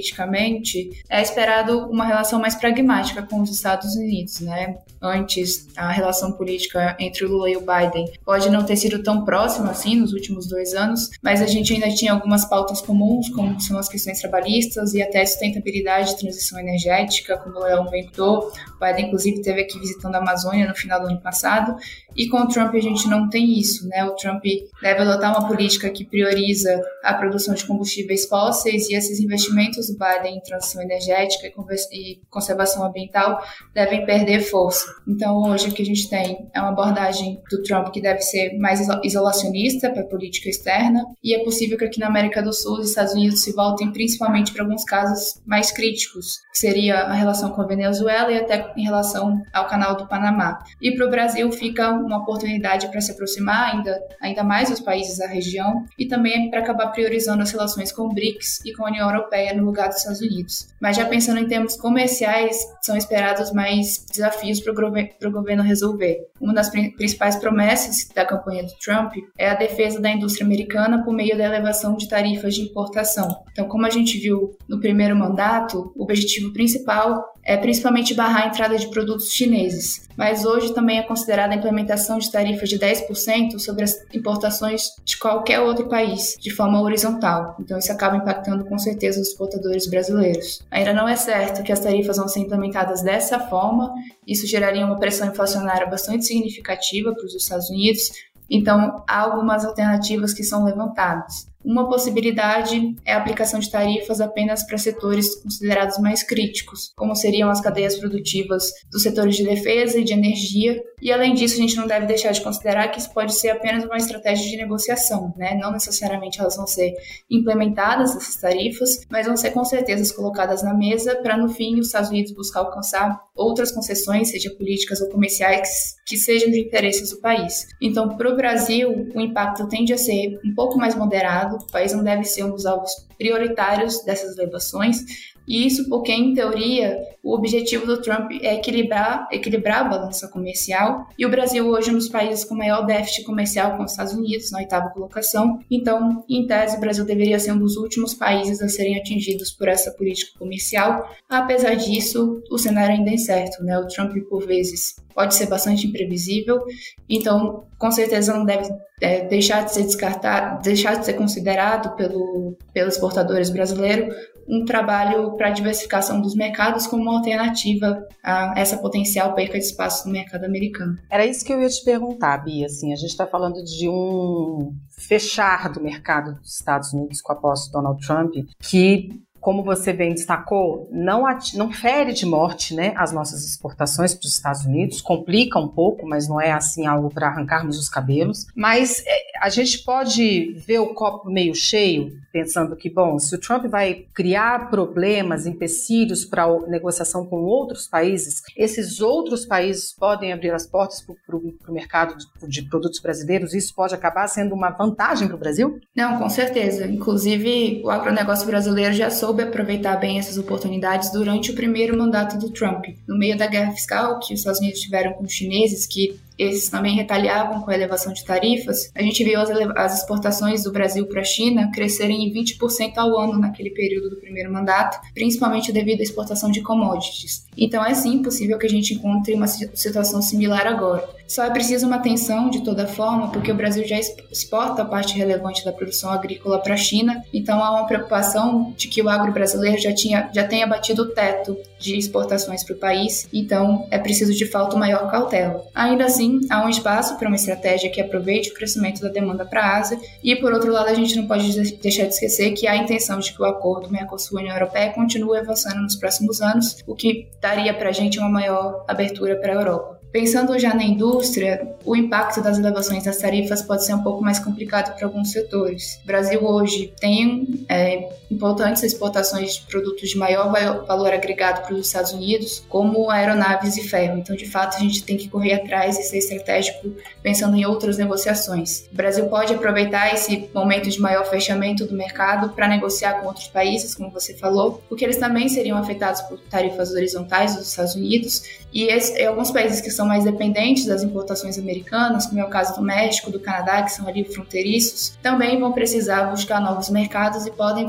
politicamente, é esperado uma relação mais pragmática com os Estados Unidos, né? Antes, a relação política entre o Lula e o Biden pode não ter sido tão próxima assim nos últimos 2 anos, mas a gente ainda tinha algumas pautas comuns, como são as questões trabalhistas e até sustentabilidade e transição energética, como o Leão comentou. O Biden, inclusive, esteve aqui visitando a Amazônia no final do ano passado, e com o Trump a gente não tem isso, né? O Trump deve adotar uma política que prioriza a produção de combustíveis fósseis, e esses investimentos do Biden em transição energética e conservação ambiental devem perder força. Então, hoje o que a gente tem é uma abordagem do Trump que deve ser mais isolacionista para a política externa, e é possível que aqui na América do Sul os Estados Unidos se voltem principalmente para alguns casos mais críticos, que seria a relação com a Venezuela e até em relação ao Canal do Panamá. E para o Brasil fica uma oportunidade para se aproximar ainda mais dos países da região, e também para acabar priorizando as relações com o BRICS e com a União Europeia no lugar dos Estados Unidos. Mas já pensando em termos comerciais, são esperados mais desafios para o governo resolver. Uma das principais promessas da campanha do Trump é a defesa da indústria americana por meio da elevação de tarifas de importação. Então, como a gente viu no primeiro mandato, o objetivo principal é principalmente barrar a entrada de produtos chineses, mas hoje também é considerada a implementação de tarifas de 10% sobre as importações de qualquer outro país, de forma horizontal. Então isso acaba impactando com certeza os exportadores brasileiros. Ainda não é certo que as tarifas vão ser implementadas dessa forma, isso geraria uma pressão inflacionária bastante significativa para os Estados Unidos, então há algumas alternativas que são levantadas. Uma possibilidade é a aplicação de tarifas apenas para setores considerados mais críticos, como seriam as cadeias produtivas dos setores de defesa e de energia. E, além disso, a gente não deve deixar de considerar que isso pode ser apenas uma estratégia de negociação, né? Não necessariamente elas vão ser implementadas, essas tarifas, mas vão ser com certeza colocadas na mesa para, no fim, os Estados Unidos buscar alcançar outras concessões, seja políticas ou comerciais, que sejam de interesses do país. Então, para o Brasil, o impacto tende a ser um pouco mais moderado. O país não deve ser um dos alvos prioritários dessas levações, e isso porque, em teoria, o objetivo do Trump é equilibrar a balança comercial, e o Brasil hoje é um dos países com maior déficit comercial com os Estados Unidos, na 8ª colocação. Então, em tese, o Brasil deveria ser um dos últimos países a serem atingidos por essa política comercial. Apesar disso, o cenário ainda é incerto, né? O Trump, por vezes, pode ser bastante imprevisível, então, com certeza, não deve deixar de ser descartado, deixar de ser considerado pelos exportadores brasileiros um trabalho para a diversificação dos mercados como uma alternativa a essa potencial perca de espaço no mercado americano. Era isso que eu ia te perguntar, Bia. Assim, a gente está falando de um fechar do mercado dos Estados Unidos com a posse de Donald Trump, que, como você bem destacou, não fere de morte, né, as nossas exportações para os Estados Unidos, complica um pouco, mas não é assim algo para arrancarmos os cabelos. Mas a gente pode ver o copo meio cheio, pensando que, bom, se o Trump vai criar problemas, empecilhos para a negociação com outros países, esses outros países podem abrir as portas para o mercado de produtos brasileiros, e isso pode acabar sendo uma vantagem para o Brasil? Não, com certeza. Inclusive, o agronegócio brasileiro já soube aproveitar bem essas oportunidades durante o primeiro mandato do Trump. No meio da guerra fiscal que os Estados Unidos tiveram com os chineses, que eles também retaliavam com a elevação de tarifas, a gente viu as exportações do Brasil para a China crescerem em 20% ao ano naquele período do primeiro mandato, principalmente devido à exportação de commodities. Então é sim possível que a gente encontre uma situação similar agora. Só é preciso uma atenção de toda forma, porque o Brasil já exporta a parte relevante da produção agrícola para a China, então há uma preocupação de que o agro brasileiro já tenha batido o teto de exportações para o país, então é preciso de fato maior cautela. Ainda assim, há um espaço para uma estratégia que aproveite o crescimento da demanda para a Ásia, e por outro lado a gente não pode deixar de esquecer que há a intenção de que o acordo Mercosul-União Europeia continue avançando nos próximos anos, o que daria para a gente uma maior abertura para a Europa. Pensando já na indústria, o impacto das elevações das tarifas pode ser um pouco mais complicado para alguns setores. O Brasil hoje tem importantes exportações de produtos de maior valor agregado para os Estados Unidos, como aeronaves e ferro. Então, de fato, a gente tem que correr atrás e ser estratégico pensando em outras negociações. O Brasil pode aproveitar esse momento de maior fechamento do mercado para negociar com outros países, como você falou, porque eles também seriam afetados por tarifas horizontais dos Estados Unidos, e alguns países que são mais dependentes das importações americanas, como é o caso do México, do Canadá, que são ali fronteiriços, também vão precisar buscar novos mercados e podem voltar a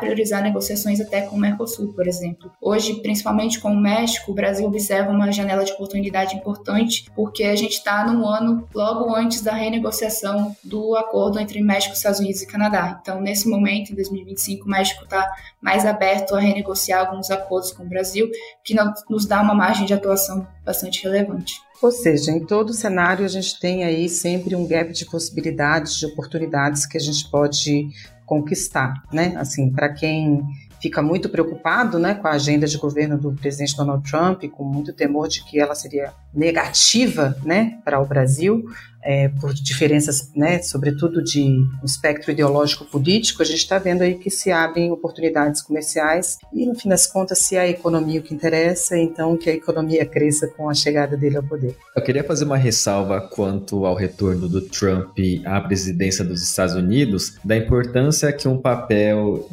priorizar negociações até com o Mercosul, por exemplo. Hoje, principalmente com o México, o Brasil observa uma janela de oportunidade importante, porque a gente está num ano logo antes da renegociação do acordo entre México, Estados Unidos e Canadá. Então, nesse momento, em 2025, o México está mais aberto a renegociar alguns acordos com o Brasil, que nos dá uma margem de atuação bastante relevante. Ou seja, em todo cenário a gente tem aí sempre um gap de possibilidades, de oportunidades que a gente pode conquistar, né? Assim, para quem fica muito preocupado, né, com a agenda de governo do presidente Donald Trump, com muito temor de que ela seria negativa, né, para o Brasil, por diferenças, né, sobretudo de um espectro ideológico político, a gente está vendo aí que se abrem oportunidades comerciais e, no fim das contas, se é a economia o que interessa, então que a economia cresça com a chegada dele ao poder. Eu queria fazer uma ressalva quanto ao retorno do Trump à presidência dos Estados Unidos, da importância que o papel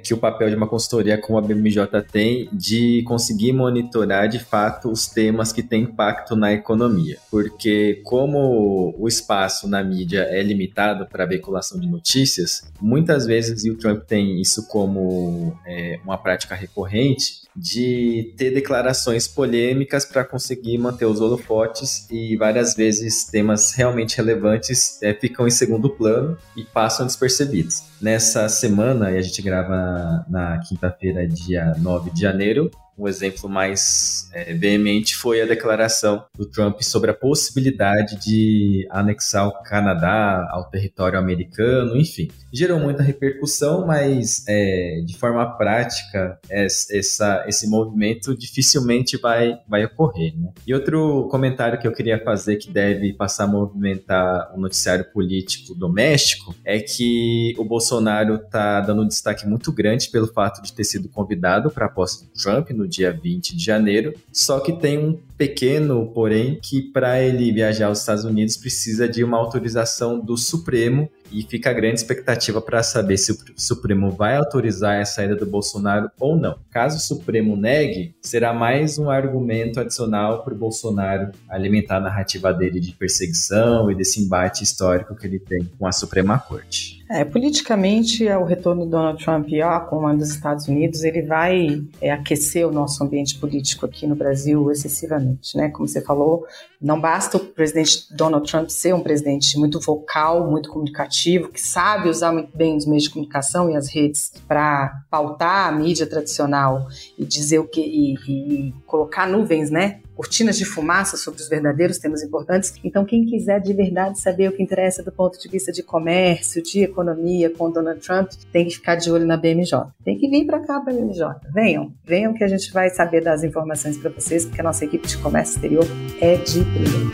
de uma consultoria como a BMJ tem de conseguir monitorar de fato os temas que têm impacto na economia, porque como o espaço na mídia é limitado para a veiculação de notícias, muitas vezes, e o Trump tem isso como uma prática recorrente, de ter declarações polêmicas para conseguir manter os holofotes, e várias vezes temas realmente relevantes ficam em segundo plano e passam despercebidos. Nessa semana, e a gente grava na quinta-feira, dia 9 de janeiro, um exemplo mais veemente foi a declaração do Trump sobre a possibilidade de anexar o Canadá ao território americano, enfim. Gerou muita repercussão, mas de forma prática esse movimento dificilmente vai ocorrer, né? E outro comentário que eu queria fazer que deve passar a movimentar o noticiário político doméstico é que o Bolsonaro está dando um destaque muito grande pelo fato de ter sido convidado para a posse do Trump no dia 20 de janeiro, só que tem um pequeno porém que para ele viajar aos Estados Unidos precisa de uma autorização do Supremo, e fica a grande expectativa para saber se o Supremo vai autorizar a saída do Bolsonaro ou não. Caso o Supremo negue, será mais um argumento adicional para o Bolsonaro alimentar a narrativa dele de perseguição e desse embate histórico que ele tem com a Suprema Corte. Politicamente, o retorno do Donald Trump ao comando dos Estados Unidos, ele vai aquecer o nosso ambiente político aqui no Brasil excessivamente, né? Como você falou, não basta o presidente Donald Trump ser um presidente muito vocal, muito comunicativo, que sabe usar muito bem os meios de comunicação e as redes para pautar a mídia tradicional e dizer o que e colocar nuvens, né? Cortinas de fumaça sobre os verdadeiros temas importantes. Então, quem quiser de verdade saber o que interessa do ponto de vista de comércio, de economia com Donald Trump, tem que ficar de olho na BMJ. Tem que vir para cá, para a BMJ. Venham que a gente vai saber das informações para vocês, porque a nossa equipe de comércio exterior é de primeira.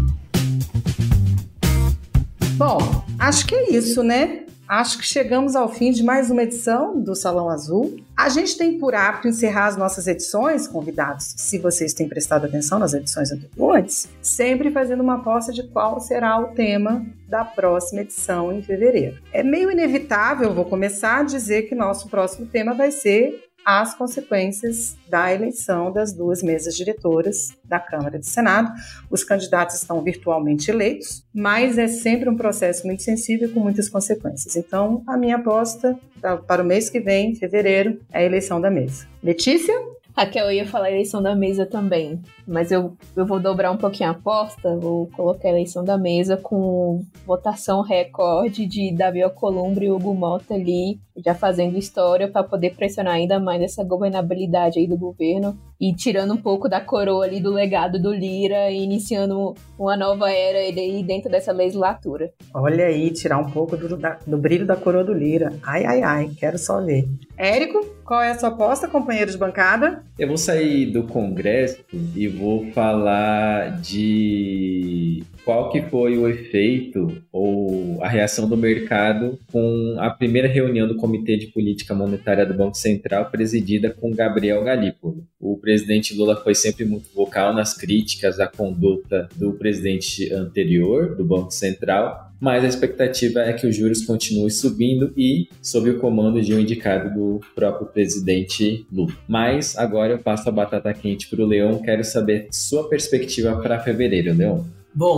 Bom, acho que é isso, né? Acho que chegamos ao fim de mais uma edição do Salão Azul. A gente tem por hábito encerrar as nossas edições, convidados, se vocês têm prestado atenção nas edições anteriores, sempre fazendo uma aposta de qual será o tema da próxima edição em fevereiro. É meio inevitável, vou começar a dizer que nosso próximo tema vai ser as consequências da eleição das duas mesas diretoras da Câmara e do Senado. Os candidatos estão virtualmente eleitos, mas é sempre um processo muito sensível com muitas consequências. Então, a minha aposta para o mês que vem, em fevereiro, é a eleição da mesa. Letícia? Raquel, eu ia falar a eleição da mesa também, mas eu vou dobrar um pouquinho a aposta, vou colocar a eleição da mesa com votação recorde de Davi Alcolumbre e Hugo Mota ali, já fazendo história para poder pressionar ainda mais essa governabilidade aí do governo e tirando um pouco da coroa ali do legado do Lira e iniciando uma nova era aí dentro dessa legislatura. Olha aí, tirar um pouco do brilho da coroa do Lira. Ai, quero só ver. Érico, qual é a sua aposta, companheiro de bancada? Eu vou sair do Congresso e vou falar de qual que foi o efeito ou a reação do mercado com a primeira reunião do Comitê de Política Monetária do Banco Central, presidida com Gabriel Galípolo. O presidente Lula foi sempre muito vocal nas críticas à conduta do presidente anterior do Banco Central, mas a expectativa é que os juros continuem subindo e sob o comando de um indicado do próprio presidente Lula. Mas agora eu passo a batata quente para o Leon, quero saber sua perspectiva para fevereiro, Leon. Bom,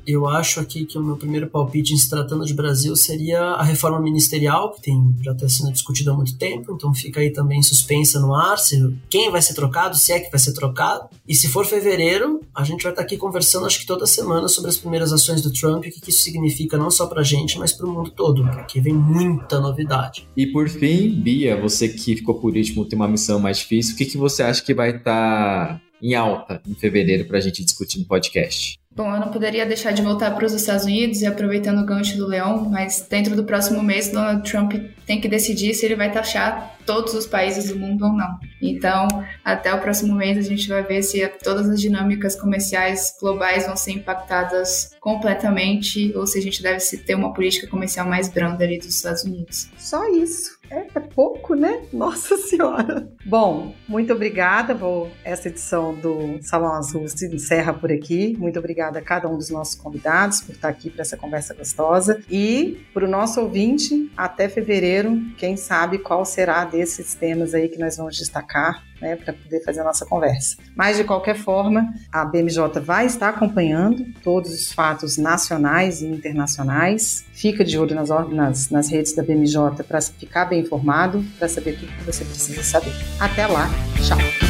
Eu acho aqui que o meu primeiro palpite em se tratando de Brasil seria a reforma ministerial, que já está sendo discutida há muito tempo, então fica aí também suspensa no ar, quem vai ser trocado, se é que vai ser trocado. E se for fevereiro, a gente vai estar aqui conversando, acho que toda semana, sobre as primeiras ações do Trump e o que isso significa não só pra gente, mas pro mundo todo, porque vem muita novidade. E por fim, Bia, você que ficou por último, tem uma missão mais difícil, o que você acha que vai estar em alta em fevereiro pra gente discutir no podcast? Bom, eu não poderia deixar de voltar para os Estados Unidos e aproveitando o gancho do Leão, mas dentro do próximo mês, Donald Trump tem que decidir se ele vai taxar todos os países do mundo ou não. Então, até o próximo mês a gente vai ver se todas as dinâmicas comerciais globais vão ser impactadas completamente ou se a gente deve ter uma política comercial mais branda ali dos Estados Unidos. Só isso. É pouco, né? Nossa Senhora! Bom, muito obrigada. Essa edição do Salão Azul se encerra por aqui. Muito obrigada a cada um dos nossos convidados por estar aqui para essa conversa gostosa. E para o nosso ouvinte, até fevereiro, quem sabe qual será desses temas aí que nós vamos destacar, né, para poder fazer a nossa conversa. Mas, de qualquer forma, a BMJ vai estar acompanhando todos os fatos nacionais e internacionais. Fica de olho nas redes da BMJ para ficar bem informado, para saber tudo que você precisa saber. Até lá, tchau!